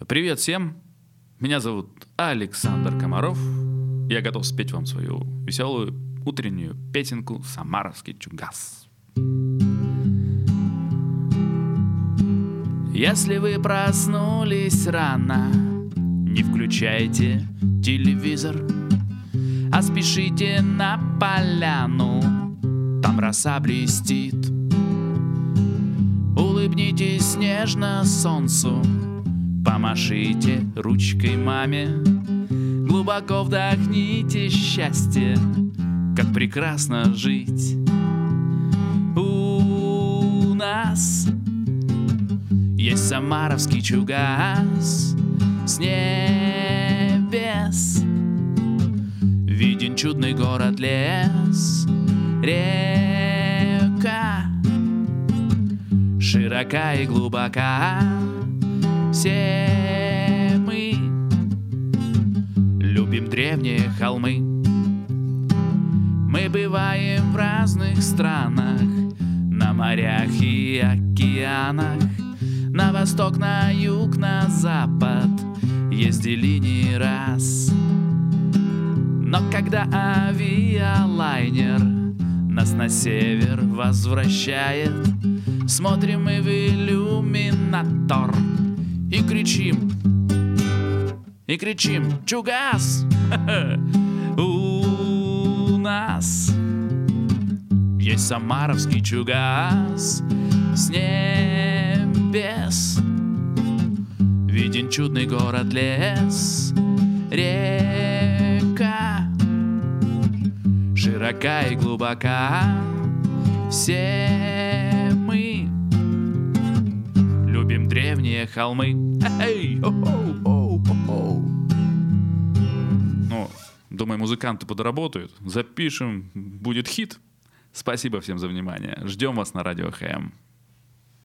Привет всем! Меня зовут Александр Комаров. Я готов спеть вам свою веселую утреннюю песенку «Самаровский чугас». Если вы проснулись рано, не включайте телевизор, а спешите на поляну, там роса блестит. Улыбнитесь нежно солнцу, помашите ручкой маме, глубоко вдохните счастье, как прекрасно жить. У нас есть самаровский чугас, с небес виден чудный город, лес, река широка и глубока. Все мы любим древние холмы. Мы бываем в разных странах, на морях и океанах, на восток, на юг, на запад ездили не раз. Но когда авиалайнер нас на север возвращает, смотрим мы в иллюминатор и кричим «Чугас!» У нас есть самаровский чугас, с небес виден чудный город, лес, река широка и глубока. Все мы любим древние холмы. Ну, думаю, музыканты подработают. Запишем, будет хит. Спасибо всем за внимание. Ждем вас на радио ХМ.